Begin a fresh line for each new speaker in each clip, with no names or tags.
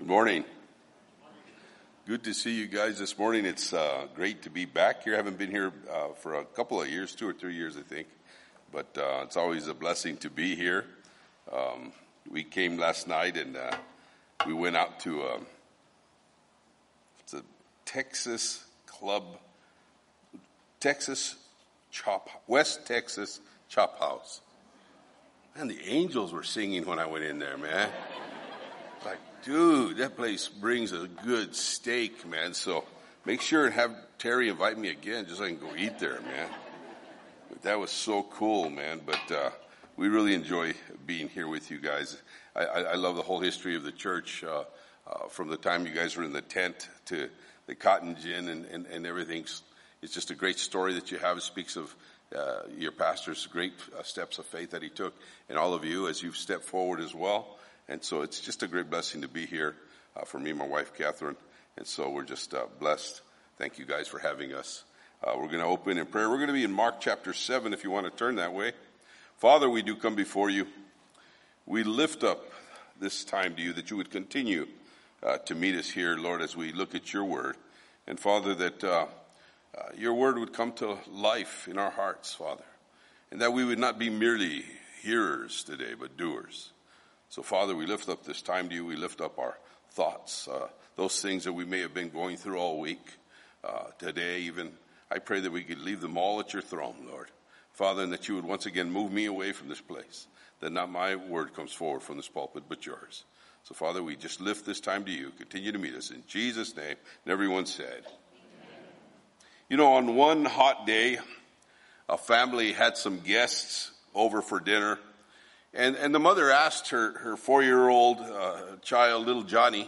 Good morning. Good to see you guys this morning. It's great to be back here. I haven't been here for a couple of years, 2 or 3 years, I think. But it's always a blessing to be here. We came last night and we went out to it's a West Texas Chop House. And the angels were singing when I went in there, man. Like, dude, that place brings a good steak, man. So make sure and have Terry invite me again just so I can go eat there, man. But that was so cool, man. But we really enjoy being here with you guys. I love the whole history of the church, from the time you guys were in the tent to the cotton gin and everything. It's just a great story that you have. It speaks of your pastor's great steps of faith that he took, and all of you as you've stepped forward as well. And so it's just a great blessing to be here for me and my wife, Catherine. And so we're just blessed. Thank you guys for having us. We're going to open in prayer. We're going to be in Mark chapter 7 if you want to turn that way. Father, we do come before you. We lift up this time to you that you would continue to meet us here, Lord, as we look at your word. And Father, that your word would come to life in our hearts, Father. And that we would not be merely hearers today, but doers. So, Father, we lift up this time to you. We lift up our thoughts, those things that we may have been going through all week, today even. I pray that we could leave them all at your throne, Lord. Father, and that you would once again move me away from this place, that not my word comes forward from this pulpit, but yours. So, Father, we just lift this time to you. Continue to meet us in Jesus' name. And everyone said, amen. You know, on one hot day, a family had some guests over for dinner. And the mother asked her 4-year-old child, little Johnny,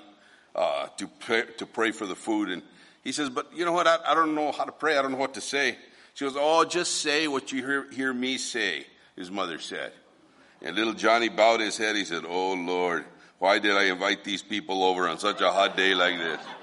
to pray for the food. And he says, but you know what, I don't know how to pray. I don't know what to say. She goes, oh, just say what you hear me say, his mother said. And little Johnny bowed his head. He said, oh, Lord, why did I invite these people over on such a hot day like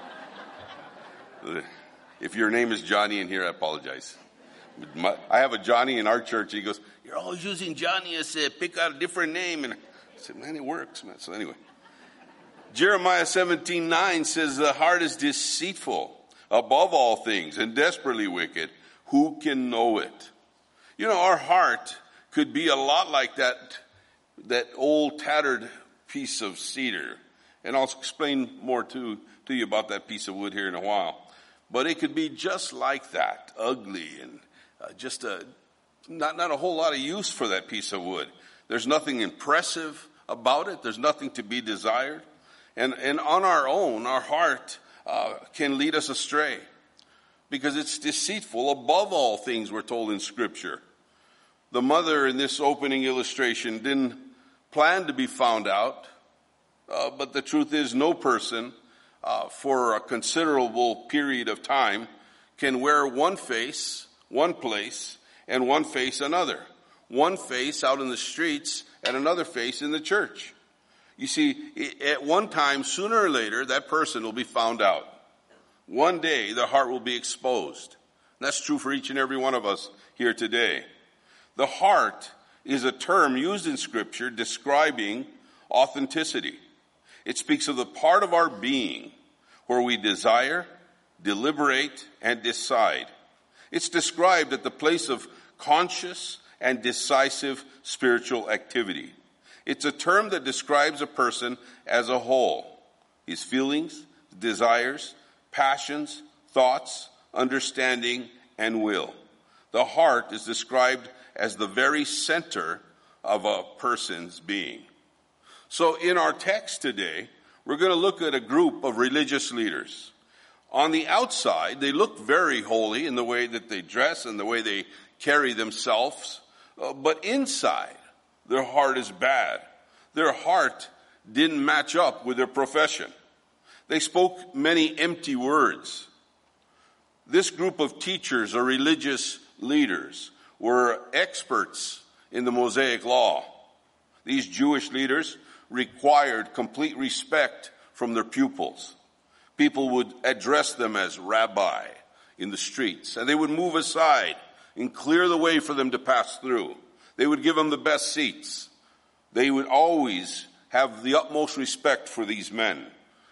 this? If your name is Johnny in here, I apologize. I have a Johnny in our church. He goes, you're always using Johnny as pick out a different name. And I said, man, it works, man. So anyway, Jeremiah 17:9 says, the heart is deceitful above all things and desperately wicked. Who can know it? You know, our heart could be a lot like that old tattered piece of cedar. And I'll explain more to you about that piece of wood here in a while. But it could be just like that, ugly and not a whole lot of use for that piece of wood. There's nothing impressive about it. There's nothing to be desired. And on our own, our heart can lead us astray because it's deceitful above all things, we're told in Scripture. The mother in this opening illustration didn't plan to be found out, but the truth is no person for a considerable period of time can wear one face, one place, and one face another. One face out in the streets and another face in the church. You see, at one time, sooner or later, that person will be found out. One day, their heart will be exposed. And that's true for each and every one of us here today. The heart is a term used in Scripture describing authenticity. It speaks of the part of our being where we desire, deliberate, and decide. It's described at the place of conscious and decisive spiritual activity. It's a term that describes a person as a whole. His feelings, desires, passions, thoughts, understanding, and will. The heart is described as the very center of a person's being. So in our text today, we're going to look at a group of religious leaders. On the outside, they look very holy in the way that they dress and the way they carry themselves. But inside, their heart is bad. Their heart didn't match up with their profession. They spoke many empty words. This group of teachers or religious leaders were experts in the Mosaic law. These Jewish leaders required complete respect from their pupils. People would address them as rabbi in the streets, and they would move aside and clear the way for them to pass through. They would give them the best seats. They would always have the utmost respect for these men.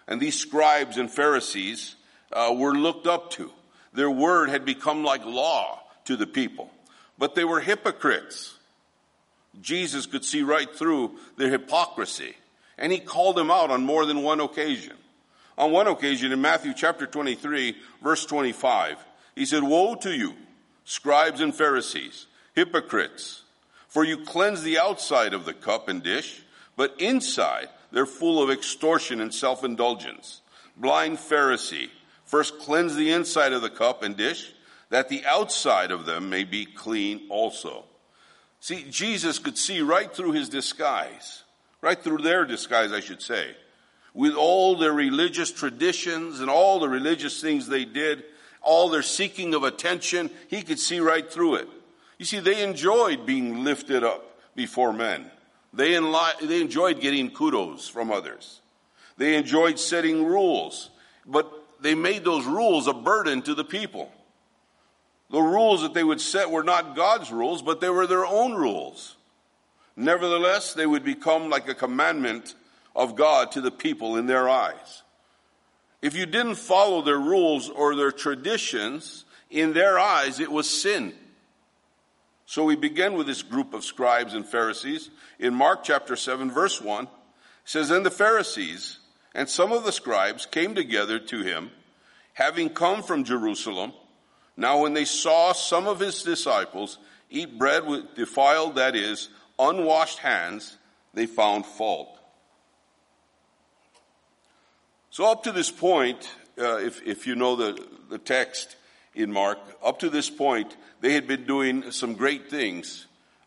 And these scribes and Pharisees were looked up to. Their word had become like law to the people. But they were hypocrites. Jesus could see right through their hypocrisy. And he called them out on more than one occasion. On one occasion in Matthew chapter 23, verse 25, he said, "Woe to you, scribes and Pharisees, hypocrites, for you cleanse the outside of the cup and dish, but inside they're full of extortion and self-indulgence. Blind Pharisee, first cleanse the inside of the cup and dish, that the outside of them may be clean also." See, Jesus could see right through his disguise, right through their disguise, I should say, with all their religious traditions and all the religious things they did, all their seeking of attention. He could see right through it. You see, they enjoyed being lifted up before men. They enjoyed getting kudos from others. They enjoyed setting rules, but they made those rules a burden to the people. The rules that they would set were not God's rules, but they were their own rules. Nevertheless, they would become like a commandment of God to the people in their eyes. If you didn't follow their rules or their traditions, in their eyes it was sin. So we begin with this group of scribes and Pharisees. In Mark chapter 7, verse 1, it says, "And the Pharisees and some of the scribes came together to him, having come from Jerusalem. Now when they saw some of his disciples eat bread with defiled, that is, unwashed hands, they found fault." So up to this point, if you know the text in Mark, up to this point, they had been doing some great things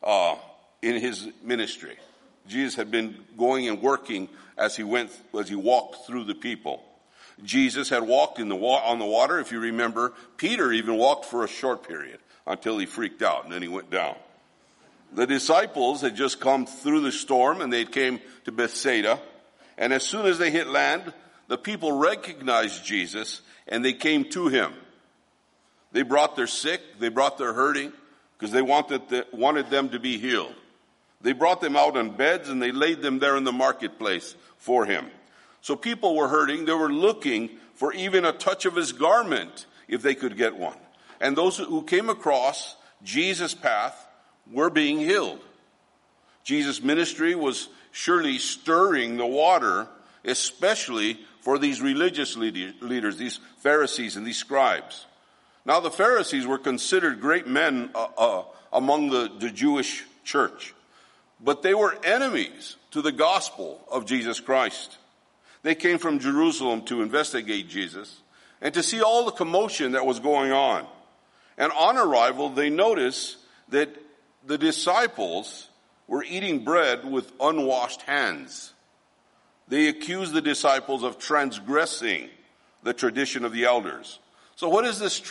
in his ministry. Jesus had been going and working as he walked through the people. Jesus had walked on the water. If you remember, Peter even walked for a short period until he freaked out and then he went down. The disciples had just come through the storm and they came to Bethsaida. And as soon as they hit land, the people recognized Jesus and they came to him. They brought their sick, they brought their hurting, because they wanted them to be healed. They brought them out on beds and they laid them there in the marketplace for him. So people were hurting. They were looking for even a touch of his garment if they could get one. And those who came across Jesus' path were being healed. Jesus' ministry was surely stirring the water, especially for these religious leaders, these Pharisees and these scribes. Now the Pharisees were considered great men among the Jewish church, but they were enemies to the gospel of Jesus Christ. They came from Jerusalem to investigate Jesus and to see all the commotion that was going on. And on arrival, they noticed that the disciples were eating bread with unwashed hands. They accused the disciples of transgressing the tradition of the elders. So what is this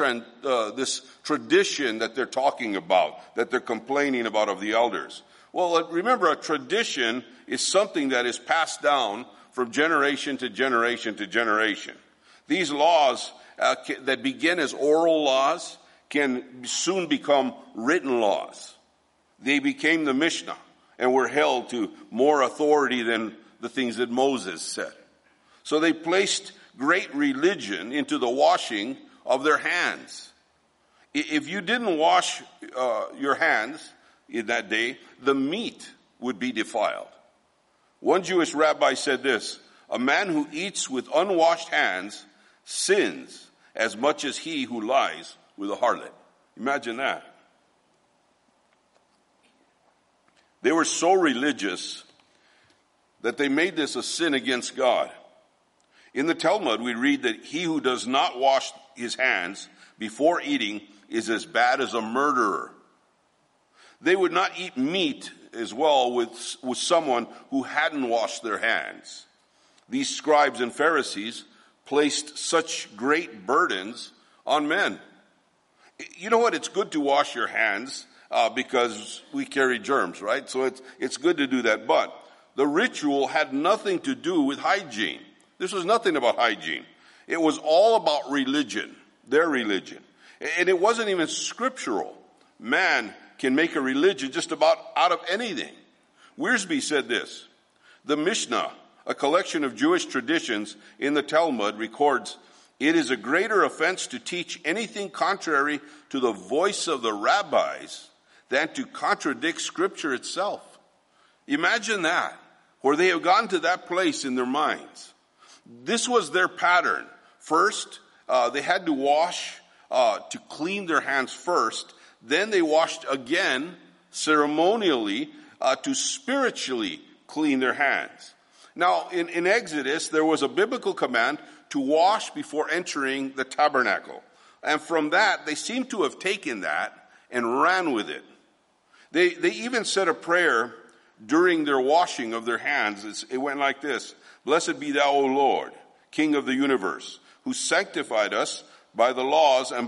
tradition that they're talking about, that they're complaining about of the elders? Well, remember, a tradition is something that is passed down from generation to generation to generation. These laws that begin as oral laws can soon become written laws. They became the Mishnah and were held to more authority than the things that Moses said. So they placed great religion into the washing of their hands. If you didn't wash your hands in that day, the meat would be defiled. One Jewish rabbi said this: "A man who eats with unwashed hands sins as much as he who lies with a harlot." Imagine that. They were so religious that they made this a sin against God. In the Talmud, we read that he who does not wash his hands before eating is as bad as a murderer. They would not eat meat as well with someone who hadn't washed their hands. These scribes and Pharisees placed such great burdens on men. You know what? It's good to wash your hands because we carry germs, right? So it's good to do that. But the ritual had nothing to do with hygiene. This was nothing about hygiene. It was all about religion, their religion. And it wasn't even scriptural. Man can make a religion just about out of anything. Wiersbe said this: "The Mishnah a collection of Jewish traditions in the Talmud, records, "It is a greater offense to teach anything contrary to the voice of the rabbis than to contradict Scripture itself." Imagine that, where they have gotten to that place in their minds. This was their pattern. First, they had to wash to clean their hands first. Then they washed again ceremonially to spiritually clean their hands. Now, in Exodus, there was a biblical command to wash before entering the tabernacle. And from that, they seem to have taken that and ran with it. They even said a prayer during their washing of their hands. It went like this: "Blessed be thou, O Lord, King of the universe, who sanctified us by the laws and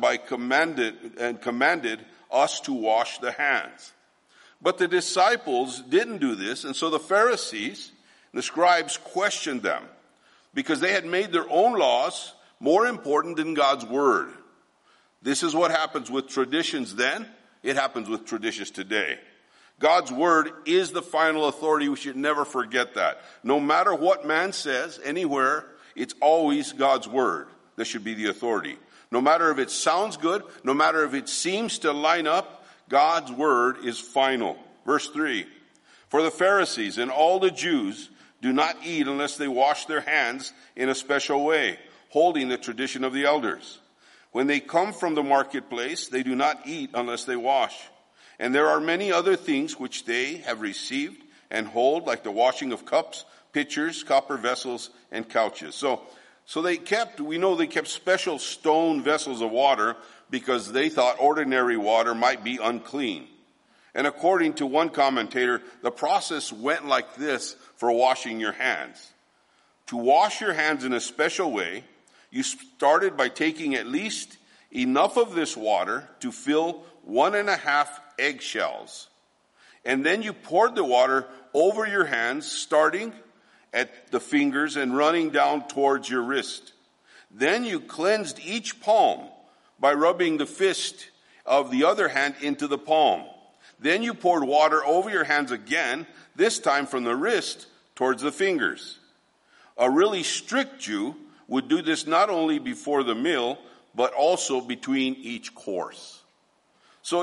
commanded us to wash the hands." But the disciples didn't do this, and so the Pharisees, the scribes, questioned them because they had made their own laws more important than God's word. This is what happens with traditions then. It happens with traditions today. God's word is the final authority. We should never forget that. No matter what man says anywhere, it's always God's word that should be the authority. No matter if it sounds good, no matter if it seems to line up, God's word is final. Verse 3, "For the Pharisees and all the Jews do not eat unless they wash their hands in a special way, holding the tradition of the elders. When they come from the marketplace, they do not eat unless they wash. And there are many other things which they have received and hold, like the washing of cups, pitchers, copper vessels, and couches." So they kept special stone vessels of water because they thought ordinary water might be unclean. And according to one commentator, the process went like this for washing your hands. To wash your hands in a special way, you started by taking at least enough of this water to fill 1.5 eggshells. And then you poured the water over your hands, starting at the fingers and running down towards your wrist. Then you cleansed each palm by rubbing the fist of the other hand into the palm. Then you poured water over your hands again, this time from the wrist towards the fingers. A really strict Jew would do this not only before the meal, but also between each course. So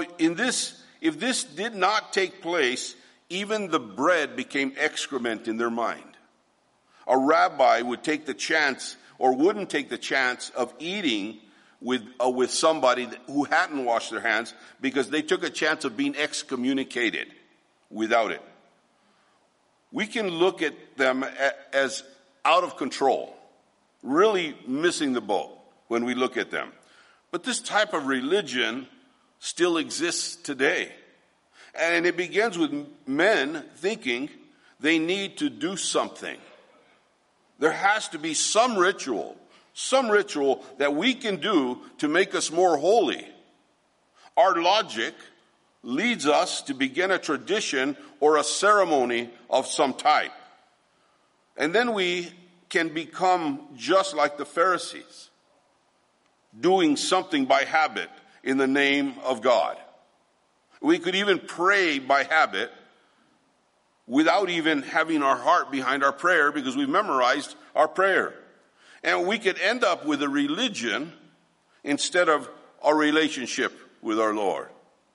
if this did not take place, even the bread became excrement in their mind. A rabbi would take the chance or wouldn't take the chance of eating with somebody who hadn't washed their hands because they took a chance of being excommunicated without it. We can look at them as out of control, really missing the boat when we look at them. But this type of religion still exists today. And it begins with men thinking they need to do something. There has to be some ritual that we can do to make us more holy. Our logic leads us to begin a tradition or a ceremony of some type. And then we can become just like the Pharisees, doing something by habit in the name of God. We could even pray by habit without even having our heart behind our prayer because we've memorized our prayer. And we could end up with a religion instead of a relationship with our Lord.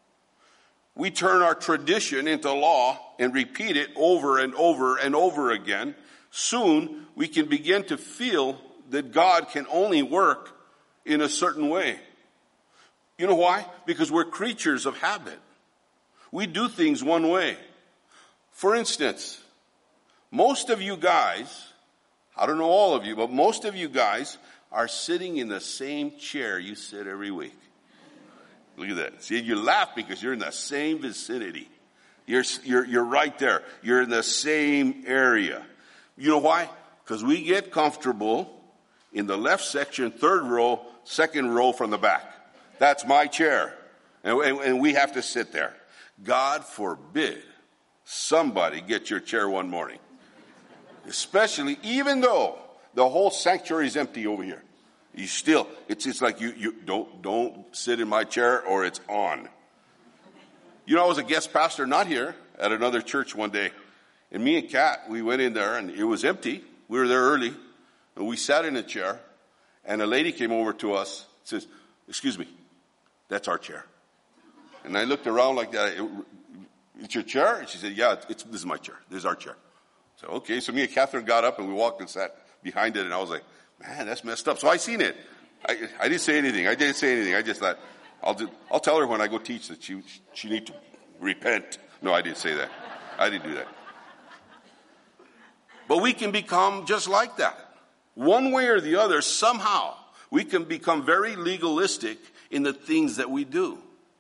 We turn our tradition into law and repeat it over and over and over again. Soon we can begin to feel that God can only work in a certain way. You know why? Because we're creatures of habit. We do things one way. For instance, most of you guys, I don't know all of you, but most of you guys are sitting in the same chair you sit every week. Look at that. See, you laugh because you're in the same vicinity. You're right there. You're in the same area. You know why? Because we get comfortable in the left section, third row, second row from the back. That's my chair. And we have to sit there. God forbid somebody get your chair one morning. Especially, even though the whole sanctuary is empty over here. You still, it's like you don't sit in my chair or it's on. You know, I was a guest pastor, not here, at another church one day. And me and Kat, we went in there and it was empty. we were there early, and we sat in a chair, and a lady came over to us, says, "Excuse me, that's our chair." And I looked around like that. "It's your chair?" And she said, "Yeah, this is my chair. This is our chair." So, okay. So me and Catherine got up and we walked and sat behind it. And I was like, "Man, that's messed up." So I seen it. I didn't say anything. I just thought, I'll tell her when I go teach that she need to repent. No, I didn't say that. I didn't do that. But we can become just like that. One way or the other, somehow, we can become very legalistic in the things that we do.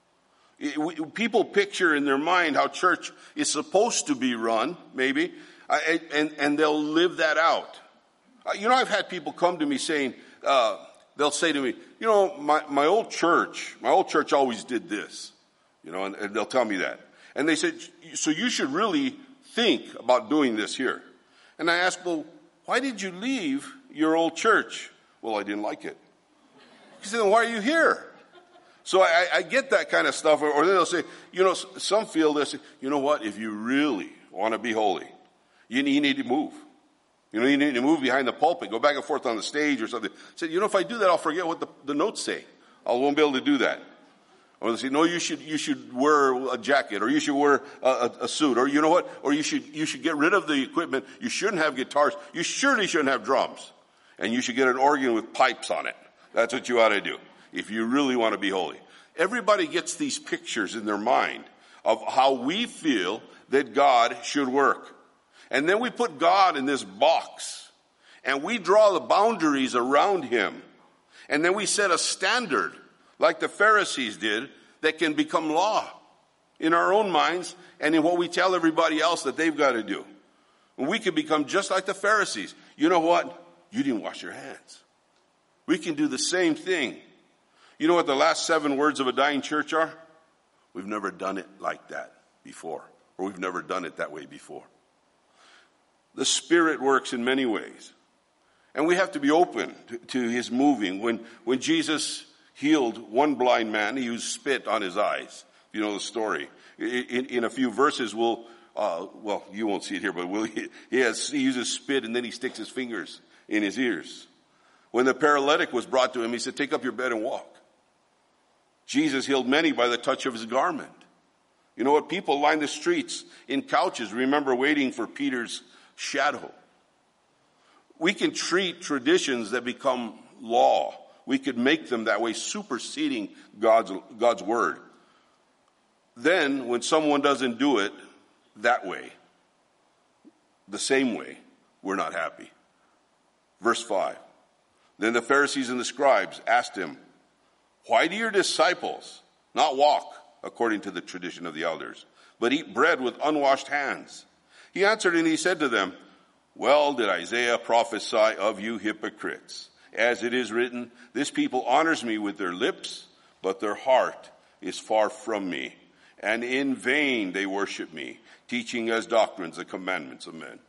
People picture in their mind how church is supposed to be run, maybe, and they'll live that out. I've had people come to me saying, they'll say to me, my old church always did this, and they'll tell me that. And they said, "So you should really think about doing this here." And I asked, "Well, why did you leave your old church?" "Well, I didn't like it." He said, "Then why are you here?" So I get that kind of stuff. Or then they'll say, some feel this, "You know what, if you really want to be holy, you need to move. You need to move behind the pulpit, go back and forth on the stage or something." I said, "If I do that, I'll forget what the notes say. I won't be able to do that." Or they say, "No, you should wear a jacket, or you should wear a suit, or you know what, or you should get rid of the equipment. You shouldn't have guitars. You surely shouldn't have drums. And you should get an organ with pipes on it. That's what you ought to do if you really want to be holy." Everybody gets these pictures in their mind of how we feel that God should work. And then we put God in this box, and we draw the boundaries around him. And then we set a standard, like the Pharisees did, that can become law in our own minds and in what we tell everybody else that they've got to do. And we can become just like the Pharisees. You know what? You didn't wash your hands. We can do the same thing. You know what the last 7 words of a dying church are? We've never done it like that before, or we've never done it that way before. The Spirit works in many ways, and we have to be open to his moving. When Jesus healed one blind man, he used spit on his eyes. You know the story. In a few verses, you won't see it here, but he uses spit, and then he sticks his fingers in his ears. When the paralytic was brought to him, he said, "Take up your bed and walk." Jesus healed many by the touch of his garment. You know what? People line the streets in couches, remember, waiting for Peter's shadow. We can treat traditions that become law. We could make them that way, superseding God's word. Then, when someone doesn't do it that way, the same way, we're not happy. Verse 5. Then the Pharisees and the scribes asked him, "Why do your disciples not walk according to the tradition of the elders, but eat bread with unwashed hands?" He answered and he said to them, "Well did Isaiah prophesy of you hypocrites. As it is written, this people honors me with their lips, but their heart is far from me. And in vain they worship me, teaching as doctrines the commandments of men."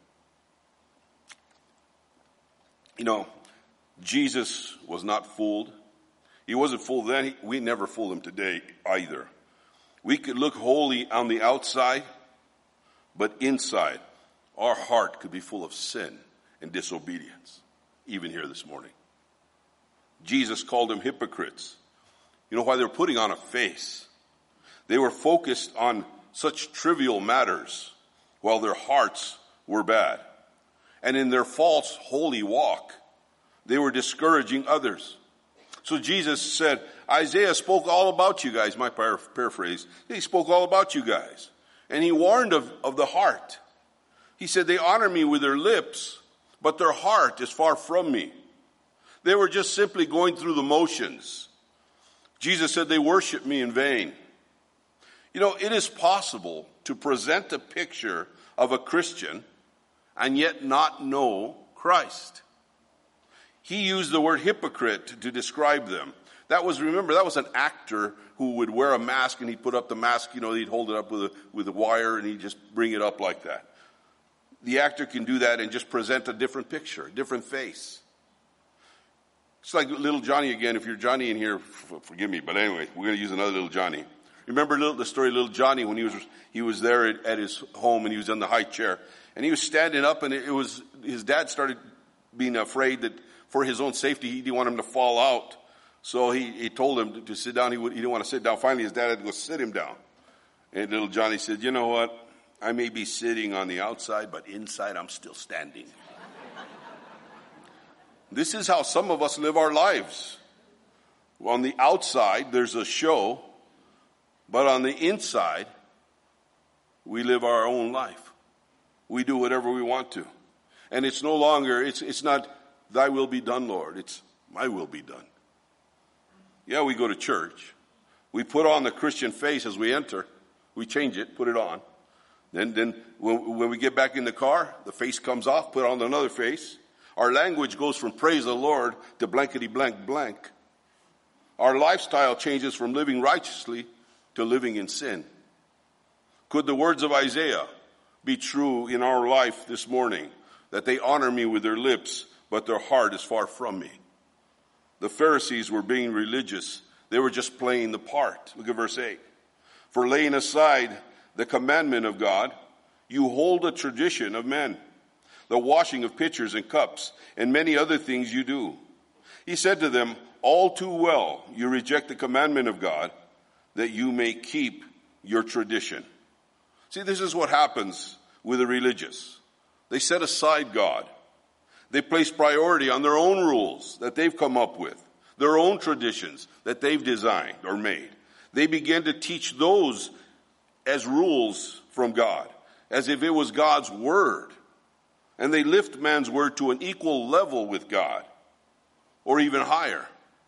Jesus was not fooled. He wasn't fooled then. We never fool him today either. We could look holy on the outside, but inside, our heart could be full of sin and disobedience, even here this morning. Jesus called them hypocrites. You know why? They're putting on a face. They were focused on such trivial matters while their hearts were bad. And in their false holy walk, they were discouraging others. So Jesus said, Isaiah spoke all about you guys, my paraphrase. He spoke all about you guys. And he warned of the heart. He said, they honor me with their lips, but their heart is far from me. They were just simply going through the motions. Jesus said they worship me in vain. It is possible to present a picture of a Christian and yet not know Christ. He used the word hypocrite to describe them. That was an actor who would wear a mask, and he'd put up the mask, he'd hold it up with a wire, and he'd just bring it up like that. The actor can do that and just present a different picture, a different face. It's like little Johnny again. If you're Johnny in here, forgive me, but anyway, we're going to use another little Johnny. Remember the story of little Johnny when he was there at his home, and he was in the high chair, and he was standing up, and his dad started being afraid that for his own safety, he didn't want him to fall out. So he told him to sit down. He didn't want to sit down. Finally, his dad had to go sit him down. And little Johnny said, you know what? I may be sitting on the outside, but inside I'm still standing. This is how some of us live our lives. On the outside, there's a show, but on the inside, we live our own life. We do whatever we want to. And it's no longer, it's not, thy will be done, Lord. It's my will be done. Yeah, we go to church. We put on the Christian face as we enter. We change it, put it on. Then when we get back in the car, the face comes off, put on another face. Our language goes from praise the Lord to blankety blank blank. Our lifestyle changes from living righteously to living in sin. Could the words of Isaiah be true in our life this morning? That they honor me with their lips, but their heart is far from me. The Pharisees were being religious. They were just playing the part. Look at verse 8. For laying aside the commandment of God, you hold a tradition of men, the washing of pitchers and cups, and many other things you do. He said to them, all too well you reject the commandment of God, that you may keep your tradition. See, this is what happens with the religious. They set aside God. They place priority on their own rules that they've come up with, their own traditions that they've designed or made. They begin to teach those as rules from God, as if it was God's word. And they lift man's word to an equal level with God, or even higher.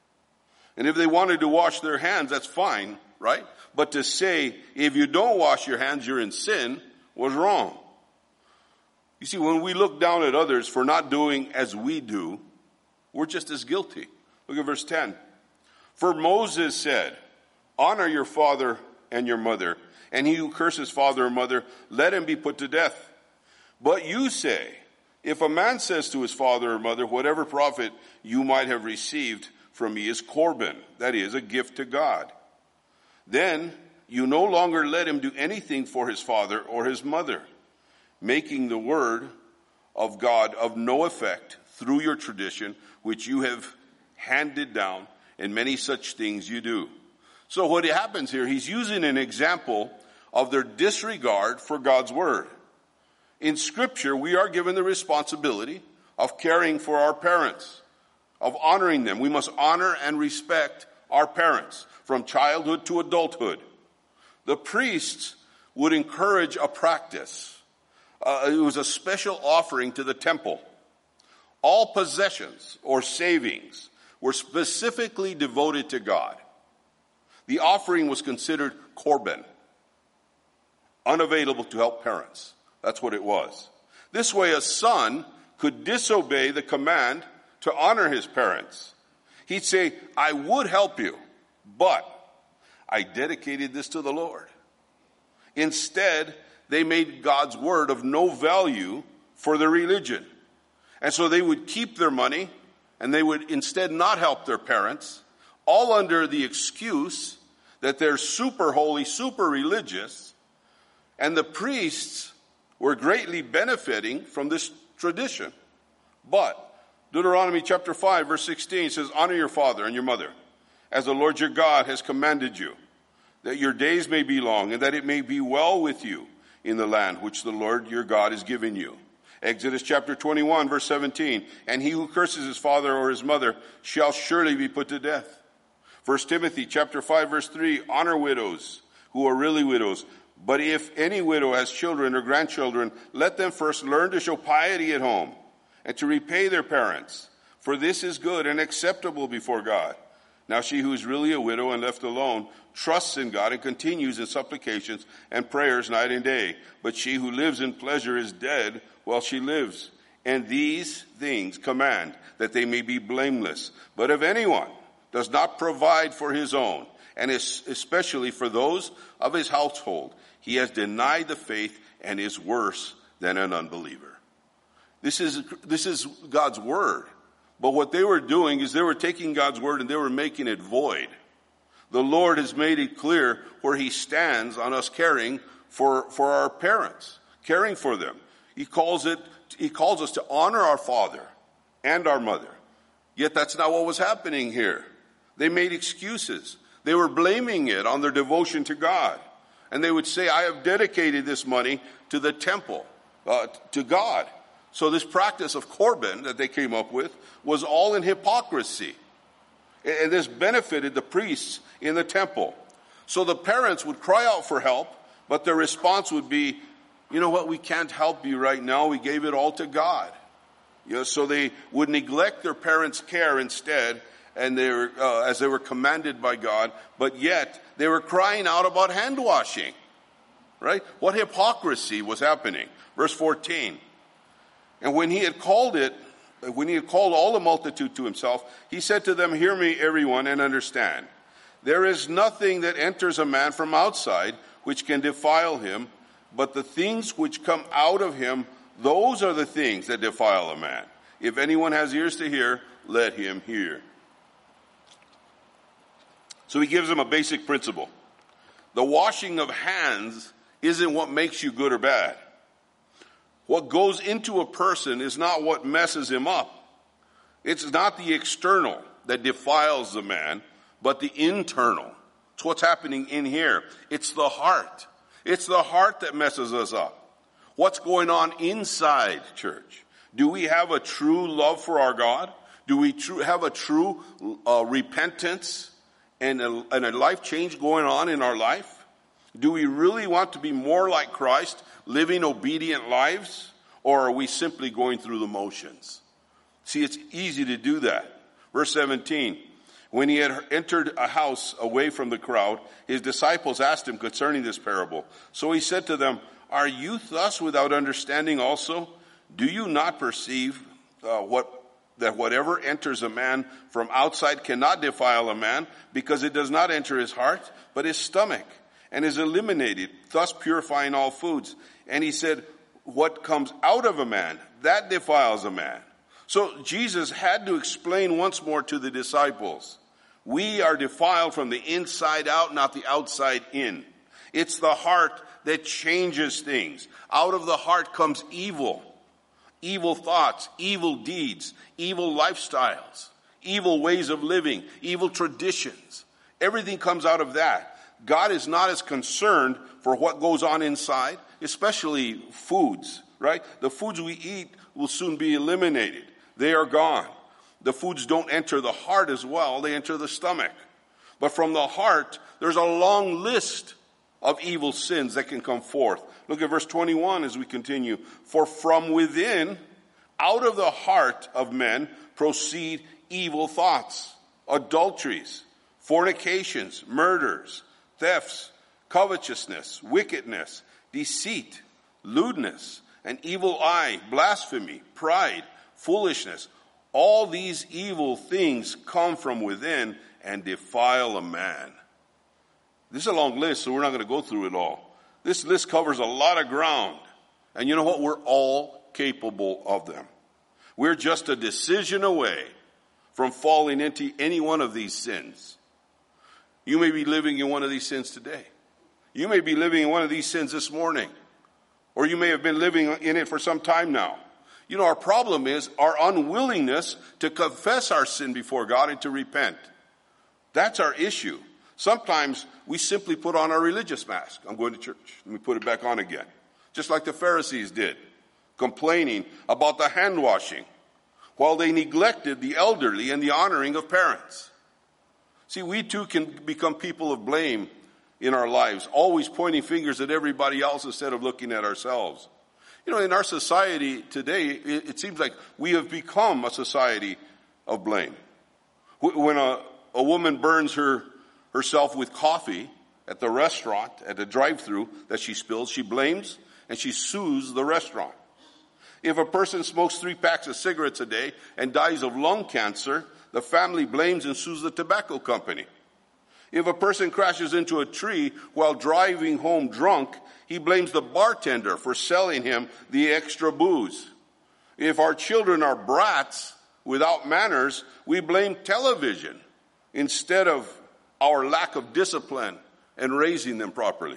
And if they wanted to wash their hands, that's fine, right? But to say, if you don't wash your hands, you're in sin, was wrong. You see, when we look down at others for not doing as we do, we're just as guilty. Look at verse 10. For Moses said, honor your father and your mother, and he who curses father or mother, let him be put to death. But you say, if a man says to his father or mother, whatever profit you might have received from me is Corban, that is, a gift to God, then you no longer let him do anything for his father or his mother, making the word of God of no effect through your tradition, which you have handed down, and many such things you do. So what happens here, he's using an example of their disregard for God's word. In Scripture, we are given the responsibility of caring for our parents, of honoring them. We must honor and respect our parents from childhood to adulthood. The priests would encourage a practice. It was a special offering to the temple. All possessions or savings were specifically devoted to God. The offering was considered Corban, unavailable to help parents. That's what it was. This way, a son could disobey the command to honor his parents. He'd say, I would help you, but I dedicated this to the Lord. Instead, they made God's word of no value for their religion. And so they would keep their money, and they would instead not help their parents, all under the excuse that they're super holy, super religious, and the priests were greatly benefiting from this tradition. But Deuteronomy chapter 5 verse 16 says, honor your father and your mother, as the Lord your God has commanded you, that your days may be long, and that it may be well with you in the land which the Lord your God is giving you. Exodus chapter 21 verse 17, and he who curses his father or his mother shall surely be put to death. 1 Timothy chapter 5 verse 3, honor widows who are really widows. But if any widow has children or grandchildren, let them first learn to show piety at home and to repay their parents, for this is good and acceptable before God. Now she who is really a widow and left alone trusts in God and continues in supplications and prayers night and day. But she who lives in pleasure is dead while she lives. And these things command, that they may be blameless. But if anyone does not provide for his own, and especially for those of his household, he has denied the faith and is worse than an unbeliever. This is God's word. But what they were doing is they were taking God's word and they were making it void. The Lord has made it clear where he stands on us caring for our parents, caring for them. He calls us to honor our father and our mother. Yet that's not what was happening here. They made excuses. They were blaming it on their devotion to God. And they would say, I have dedicated this money to the temple, to God. So this practice of Corban that they came up with was all in hypocrisy. And this benefited the priests in the temple. So the parents would cry out for help, but their response would be, you know what, we can't help you right now. We gave it all to God. So they would neglect their parents' care instead, and they were, as they were commanded by God, but yet they were crying out about hand washing. Right? What hypocrisy was happening? Verse 14. And when he had called all the multitude to himself, he said to them, hear me, everyone, and understand. There is nothing that enters a man from outside which can defile him, but the things which come out of him, those are the things that defile a man. If anyone has ears to hear, let him hear. So he gives them a basic principle. The washing of hands isn't what makes you good or bad. What goes into a person is not what messes him up. It's not the external that defiles the man, but the internal. It's what's happening in here. It's the heart. It's the heart that messes us up. What's going on inside, church? Do we have a true love for our God? Do we have a true repentance and a life change going on in our life? Do we really want to be more like Christ, living obedient lives? Or are we simply going through the motions? See, it's easy to do that. Verse 17. When he had entered a house away from the crowd, his disciples asked him concerning this parable. So he said to them, are you thus without understanding also? Do you not perceive that whatever enters a man from outside cannot defile a man, because it does not enter his heart, but his stomach, and is eliminated, thus purifying all foods? And he said, what comes out of a man, that defiles a man. So Jesus had to explain once more to the disciples, we are defiled from the inside out, not the outside in. It's the heart that changes things. Out of the heart comes evil thoughts, evil deeds, evil lifestyles, evil ways of living, evil traditions. Everything comes out of that. God is not as concerned for what goes on inside, especially foods, right? The foods we eat will soon be eliminated. They are gone. The foods don't enter the heart as well. They enter the stomach. But from the heart, there's a long list of evil sins that can come forth. Look at verse 21 as we continue. For from within, out of the heart of men, proceed evil thoughts, adulteries, fornications, murders, thefts, covetousness, wickedness, deceit, lewdness, an evil eye, blasphemy, pride, foolishness. All these evil things come from within and defile a man. This is a long list, so we're not going to go through it all. This list covers a lot of ground. And you know what? We're all capable of them. We're just a decision away from falling into any one of these sins. You may be living in one of these sins today. You may be living in one of these sins this morning. Or you may have been living in it for some time now. You know, our problem is our unwillingness to confess our sin before God and to repent. That's our issue. Sometimes we simply put on our religious mask. I'm going to church. Let me put it back on again. Just like the Pharisees did, complaining about the hand washing while they neglected the elderly and the honoring of parents. See, we too can become people of blame in our lives, always pointing fingers at everybody else instead of looking at ourselves. You know, in our society today, it seems like we have become a society of blame. When a woman burns herself with coffee at the restaurant, at the drive-thru that she spills, she blames and she sues the restaurant. If a person smokes 3 packs of cigarettes a day and dies of lung cancer, the family blames and sues the tobacco company. If a person crashes into a tree while driving home drunk, he blames the bartender for selling him the extra booze. If our children are brats without manners, we blame television instead of our lack of discipline and raising them properly.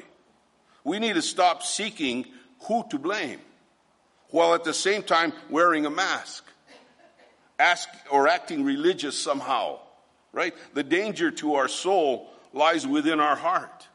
We need to stop seeking who to blame, while at the same time wearing a mask. acting religious somehow, right? The danger to our soul lies within our heart.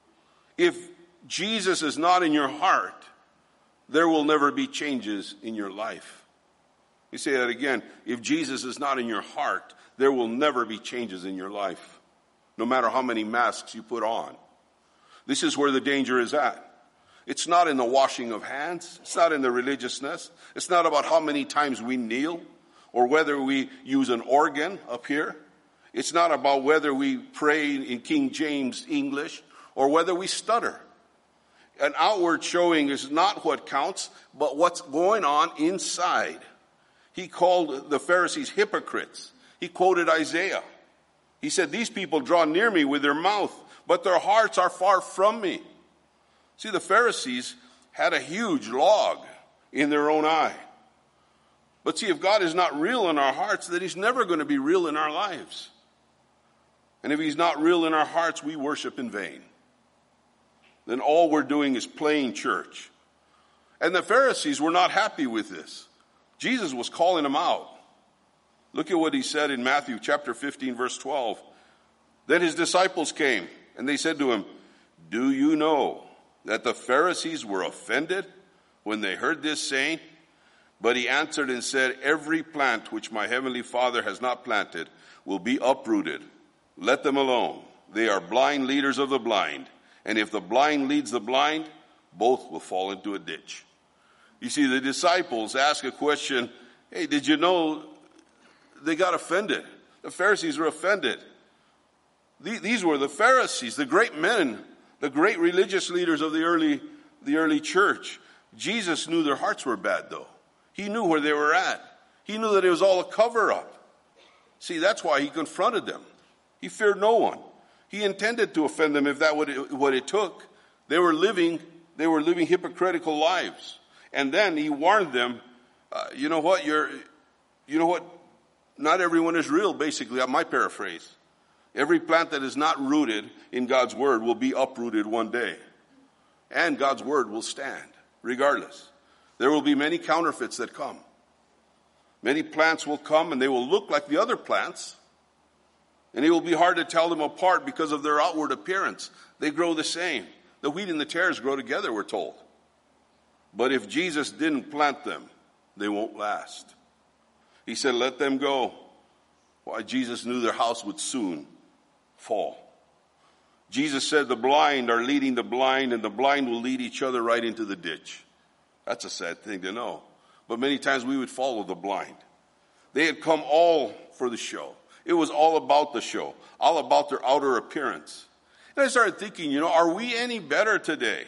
If Jesus is not in your heart, there will never be changes in your life. You say that again. If Jesus is not in your heart, there will never be changes in your life, no matter how many masks you put on. This is where the danger is at. It's not in the washing of hands. It's not in the religiousness. It's not about how many times we kneel or whether we use an organ up here. It's not about whether we pray in King James English or whether we stutter. An outward showing is not what counts, but what's going on inside. He called the Pharisees hypocrites. He quoted Isaiah. He said, "These people draw near me with their mouth, but their hearts are far from me." See, the Pharisees had a huge log in their own eye. But see, if God is not real in our hearts, then he's never going to be real in our lives. And if he's not real in our hearts, we worship in vain. Then all we're doing is playing church. And the Pharisees were not happy with this. Jesus was calling them out. Look at what he said in Matthew chapter 15, verse 12. Then his disciples came, and they said to him, "Do you know that the Pharisees were offended when they heard this saying?" But he answered and said, "Every plant which my heavenly Father has not planted will be uprooted. Let them alone. They are blind leaders of the blind. And if the blind leads the blind, both will fall into a ditch." You see, the disciples ask a question, "Hey, did you know?" They got offended. The Pharisees were offended. These were the Pharisees, the great men, the great religious leaders of the early church. Jesus knew their hearts were bad, though. He knew where they were at. He knew that it was all a cover-up. See, that's why he confronted them. He feared no one. He intended to offend them if that what it took. They were living hypocritical lives. And then he warned them, you know what, not everyone is real, basically, my paraphrase. Every plant that is not rooted in God's word will be uprooted one day. And God's word will stand, regardless. There will be many counterfeits that come. Many plants will come and they will look like the other plants. And it will be hard to tell them apart because of their outward appearance. They grow the same. The wheat and the tares grow together, we're told. But if Jesus didn't plant them, they won't last. He said, "Let them go." Why? Jesus knew their house would soon fall. Jesus said the blind are leading the blind, and the blind will lead each other right into the ditch. That's a sad thing to know. But many times we would follow the blind. They had come all for the show. It was all about the show, all about their outer appearance. And I started thinking, are we any better today?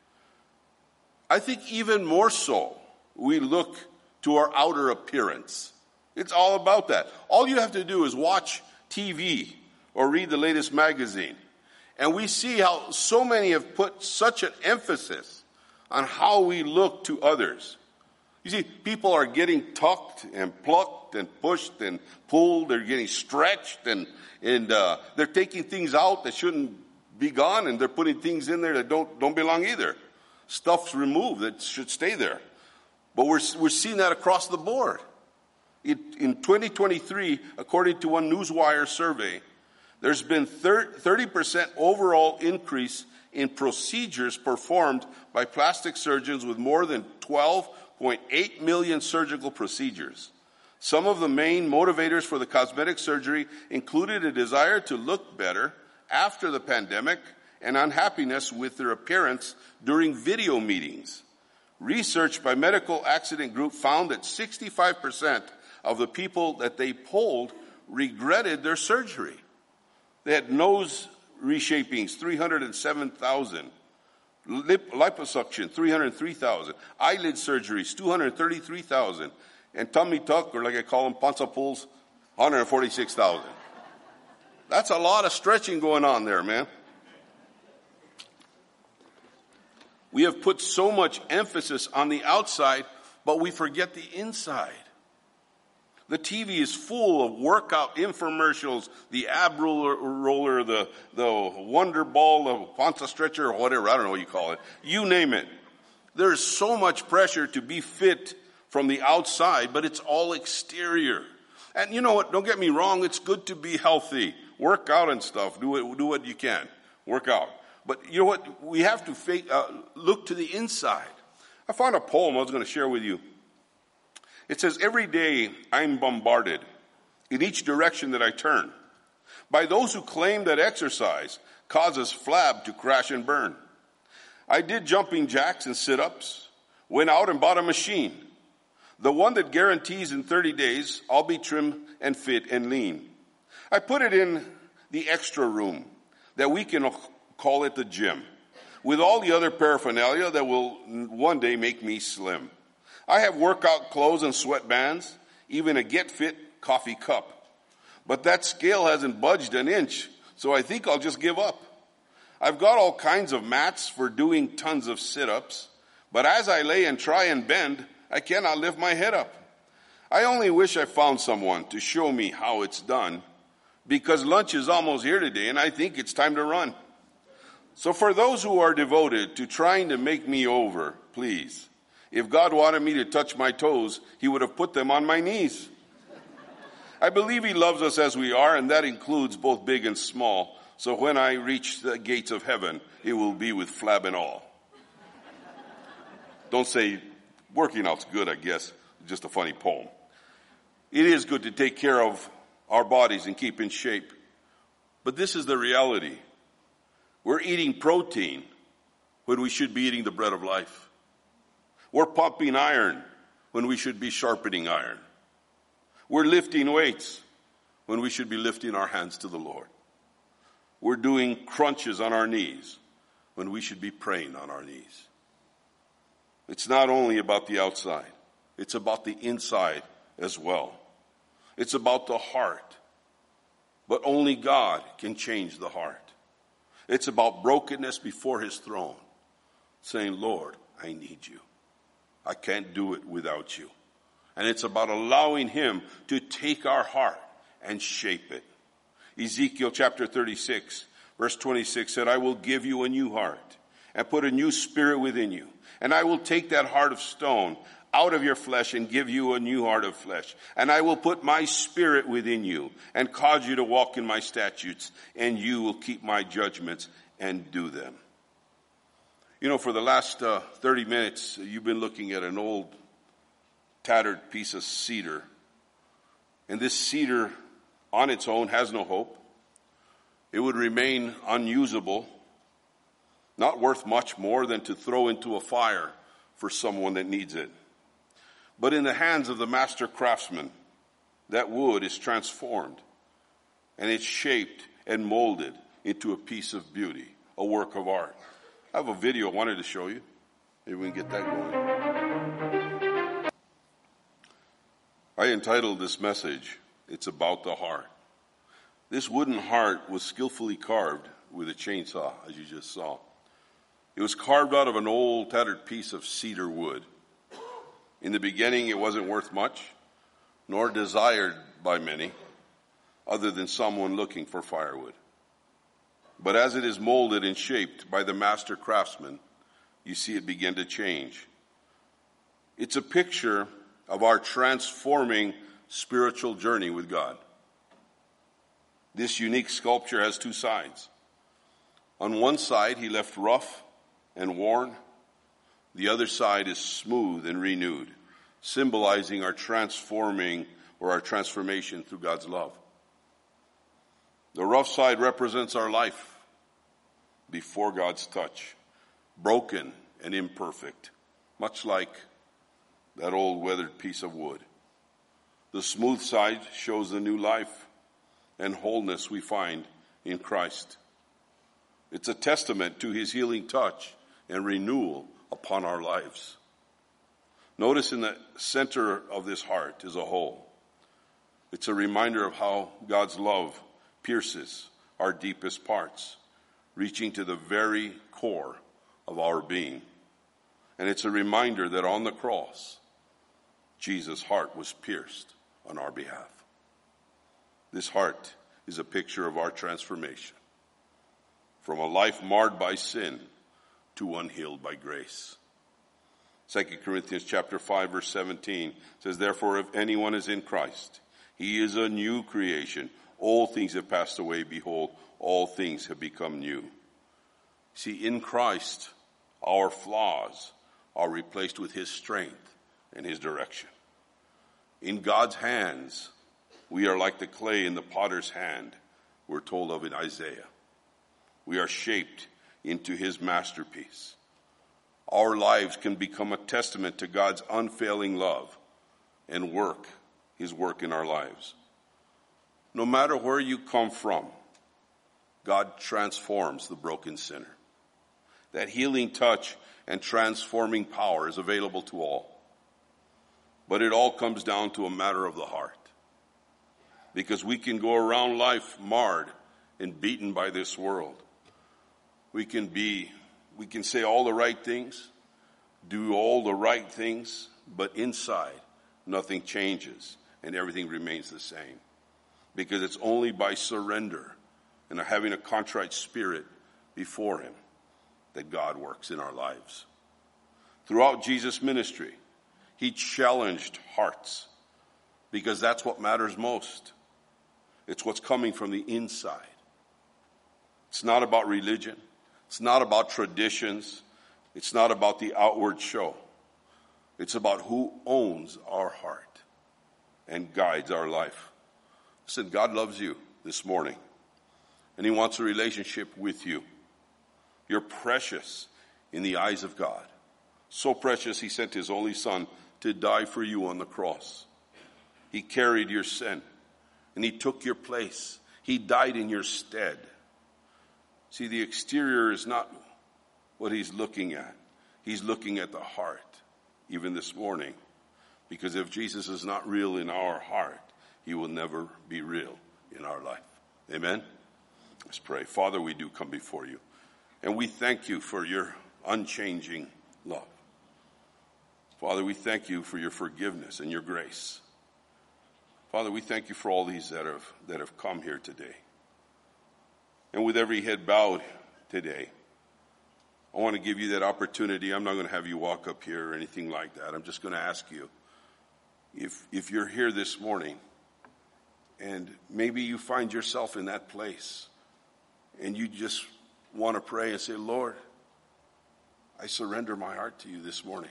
I think even more so, we look to our outer appearance. It's all about that. All you have to do is watch TV or read the latest magazine. And we see how so many have put such an emphasis on how we look to others. You see, people are getting tucked and plucked and pushed and pulled. They're getting stretched and they're taking things out that shouldn't be gone, and they're putting things in there that don't belong either. Stuff's removed that should stay there. But we're seeing that across the board. In 2023, according to one Newswire survey, there's been 30% overall increase in procedures performed by plastic surgeons, with more than 12.8 million surgical procedures. Some of the main motivators for the cosmetic surgery included a desire to look better after the pandemic and unhappiness with their appearance during video meetings. Research by Medical Accident Group found that 65% of the people that they polled regretted their surgery. They had nose reshapings, 307,000. Liposuction, 303,000. Eyelid surgeries, 233,000. And tummy tuck, or like I call them, panza pulls, 146,000. That's a lot of stretching going on there, man. We have put so much emphasis on the outside, but we forget the inside. The TV is full of workout infomercials, the ab roller, the Wonder Ball, the panza stretcher, or whatever, I don't know what you call it. You name it. There is so much pressure to be fit from the outside, but it's all exterior. And you know what? Don't get me wrong. It's good to be healthy. Work out and stuff. Do what you can. Work out. But you know what? We have to look to the inside. I found a poem I was going to share with you. It says, every day I'm bombarded in each direction that I turn by those who claim that exercise causes flab to crash and burn. I did jumping jacks and sit-ups, went out and bought a machine, the one that guarantees in 30 days I'll be trim and fit and lean. I put it in the extra room that we can call it the gym, with all the other paraphernalia that will one day make me slim. I have workout clothes and sweatbands, even a Get Fit coffee cup. But that scale hasn't budged an inch, so I think I'll just give up. I've got all kinds of mats for doing tons of sit-ups, but as I lay and try and bend, I cannot lift my head up. I only wish I found someone to show me how it's done, because lunch is almost here today and I think it's time to run. So for those who are devoted to trying to make me over, please, if God wanted me to touch my toes, he would have put them on my knees. I believe he loves us as we are, and that includes both big and small. So when I reach the gates of heaven, it will be with flab and all. Don't say working out's good, I guess. Just a funny poem. It is good to take care of our bodies and keep in shape. But this is the reality. We're eating protein when we should be eating the bread of life. We're pumping iron when we should be sharpening iron. We're lifting weights when we should be lifting our hands to the Lord. We're doing crunches on our knees when we should be praying on our knees. It's not only about the outside. It's about the inside as well. It's about the heart. But only God can change the heart. It's about brokenness before his throne, saying, Lord, I need you. I can't do it without you. And it's about allowing him to take our heart and shape it. Ezekiel chapter 36, verse 26 said, I will give you a new heart and put a new spirit within you. And I will take that heart of stone out of your flesh and give you a new heart of flesh. And I will put my spirit within you and cause you to walk in my statutes, and you will keep my judgments and do them. You know, for the last 30 minutes, you've been looking at an old, tattered piece of cedar. And this cedar on its own has no hope. It would remain unusable, not worth much more than to throw into a fire for someone that needs it. But in the hands of the master craftsman, that wood is transformed and it's shaped and molded into a piece of beauty, a work of art. I have a video I wanted to show you. Maybe we can get that going. I entitled this message, It's About the Heart. This wooden heart was skillfully carved with a chainsaw, as you just saw. It was carved out of an old tattered piece of cedar wood. In the beginning, it wasn't worth much, nor desired by many, other than someone looking for firewood. But as it is molded and shaped by the master craftsman, you see it begin to change. It's a picture of our transforming spiritual journey with God. This unique sculpture has two sides. On one side, he left rough and worn. The other side is smooth and renewed, symbolizing our transformation through God's love. The rough side represents our life before God's touch, broken and imperfect, much like that old weathered piece of wood. The smooth side shows the new life and wholeness we find in Christ. It's a testament to his healing touch and renewal upon our lives. Notice in the center of this heart is a hole. It's a reminder of how God's love pierces our deepest parts, reaching to the very core of our being. And it's a reminder that on the cross, Jesus' heart was pierced on our behalf. This heart is a picture of our transformation from a life marred by sin to one healed by grace. 2 Corinthians chapter 5 verse 17 says, therefore if anyone is in Christ, He is a new creation. All things have passed away. Behold, all things have become new. See, in Christ, our flaws are replaced with his strength and his direction. In God's hands, we are like the clay in the potter's hand, we're told of in Isaiah. We are shaped into his masterpiece. Our lives can become a testament to God's unfailing love and work, his work in our lives. No matter where you come from, God transforms the broken sinner. That healing touch and transforming power is available to all. But it all comes down to a matter of the heart. Because we can go around life marred and beaten by this world. We can say all the right things, do all the right things, but inside nothing changes and everything remains the same. Because it's only by surrender and having a contrite spirit before him that God works in our lives. Throughout Jesus' ministry, he challenged hearts because that's what matters most. It's what's coming from the inside. It's not about religion. It's not about traditions. It's not about the outward show. It's about who owns our heart and guides our life. Listen, God loves you this morning, and he wants a relationship with you. You're precious in the eyes of God. So precious, he sent his only son to die for you on the cross. He carried your sin, and he took your place. He died in your stead. See, the exterior is not what he's looking at. He's looking at the heart, even this morning. Because if Jesus is not real in our heart, he will never be real in our life. Amen? Let's pray. Father, we do come before you. And we thank you for your unchanging love. Father, we thank you for your forgiveness and your grace. Father, we thank you for all these that have come here today. And with every head bowed today, I want to give you that opportunity. I'm not going to have you walk up here or anything like that. I'm just going to ask you, if you're here this morning and maybe you find yourself in that place and you just want to pray and say, Lord, I surrender my heart to you this morning.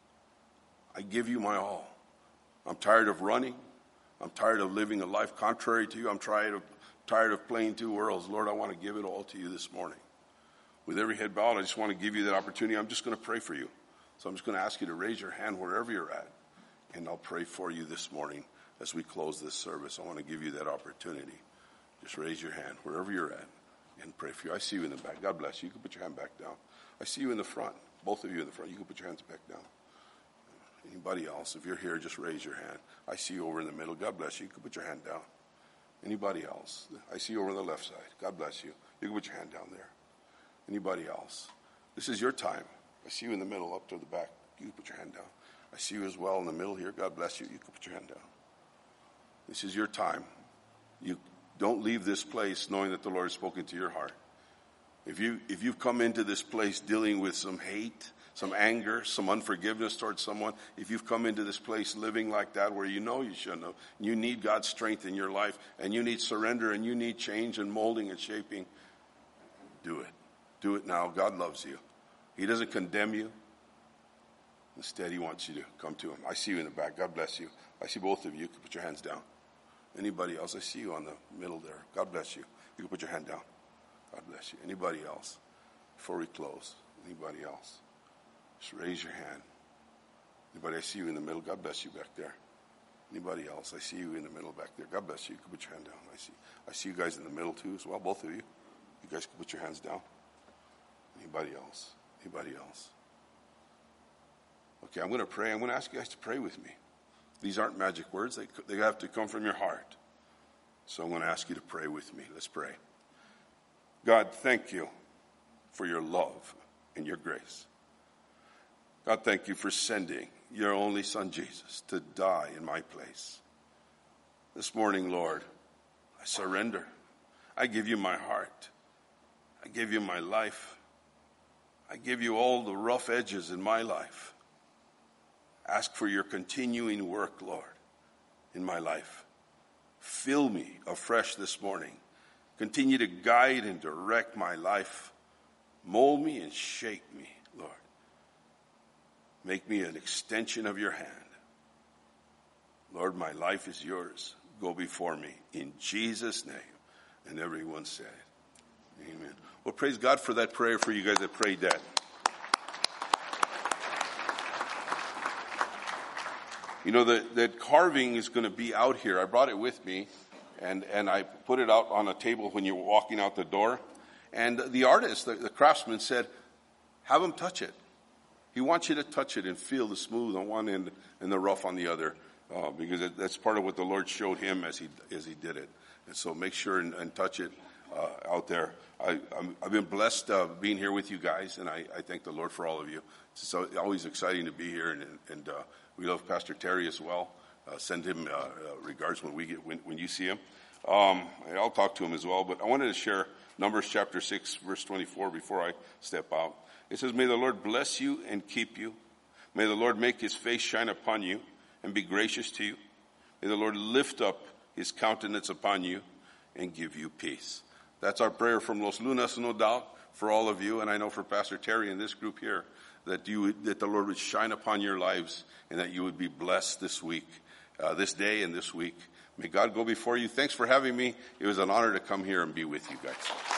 I give you my all. I'm tired of running. I'm tired of living a life contrary to you. I'm tired of playing two worlds. Lord, I want to give it all to you this morning. With every head bowed, I just want to give you that opportunity. I'm just going to pray for you. So I'm just going to ask you to raise your hand wherever you're at, and I'll pray for you this morning as we close this service. I want to give you that opportunity. Just raise your hand wherever you're at and pray for you. I see you in the back. God bless you. You can put your hand back down. I see you in the front. Both of you in the front. You can put your hands back down. Anybody else? If you're here, just raise your hand. I see you over in the middle. God bless you. You can put your hand down. Anybody else? I see you over on the left side. God bless you. You can put your hand down there. Anybody else? This is your time. I see you in the middle, up to the back. You can put your hand down. I see you as well in the middle here. God bless you. You can put your hand down. This is your time. You don't leave this place knowing that the Lord has spoken to your heart. If you've come into this place dealing with some hate, some anger, some unforgiveness towards someone, if you've come into this place living like that where you know you shouldn't have, you need God's strength in your life, and you need surrender, and you need change and molding and shaping, do it. Do it now. God loves you. He doesn't condemn you. Instead, he wants you to come to him. I see you in the back. God bless you. I see both of you. You can put your hands down. Anybody else? I see you on the middle there. God bless you. You can put your hand down. God bless you. Anybody else? Before we close, anybody else? Just raise your hand. Anybody? I see you in the middle. God bless you back there. Anybody else? I see you in the middle back there. God bless you. You can put your hand down. I see you guys in the middle too as well. Both of you. You guys can put your hands down. Anybody else? Anybody else? Okay, I'm going to pray. I'm going to ask you guys to pray with me. These aren't magic words. They have to come from your heart. So I'm going to ask you to pray with me. Let's pray. God, thank you for your love and your grace. God, thank you for sending your only son, Jesus, to die in my place. This morning, Lord, I surrender. I give you my heart. I give you my life. I give you all the rough edges in my life. Ask for your continuing work, Lord, in my life. Fill me afresh this morning. Continue to guide and direct my life. Mold me and shape me, Lord. Make me an extension of your hand. Lord, my life is yours. Go before me in Jesus' name. And everyone said, amen. Well, praise God for that prayer for you guys that prayed that. You know, that carving is going to be out here. I brought it with me, and I put it out on a table when you're walking out the door. And the artist, the craftsman said, have him touch it. He wants you to touch it and feel the smooth on one end and the rough on the other, because that's part of what the Lord showed him as he did it. And so make sure and touch it out there. I've been blessed being here with you guys, and I thank the Lord for all of you. It's always exciting to be here, and we love Pastor Terry as well. Send him regards when you see him. I'll talk to him as well, but I wanted to share Numbers chapter 6, verse 24 before I step out. It says, may the Lord bless you and keep you. May the Lord make his face shine upon you and be gracious to you. May the Lord lift up his countenance upon you and give you peace. That's our prayer from Los Lunas, no doubt, for all of you, and I know for Pastor Terry and this group here, that the Lord would shine upon your lives and that you would be blessed this week, this day and this week. May God go before you. Thanks for having me. It was an honor to come here and be with you guys.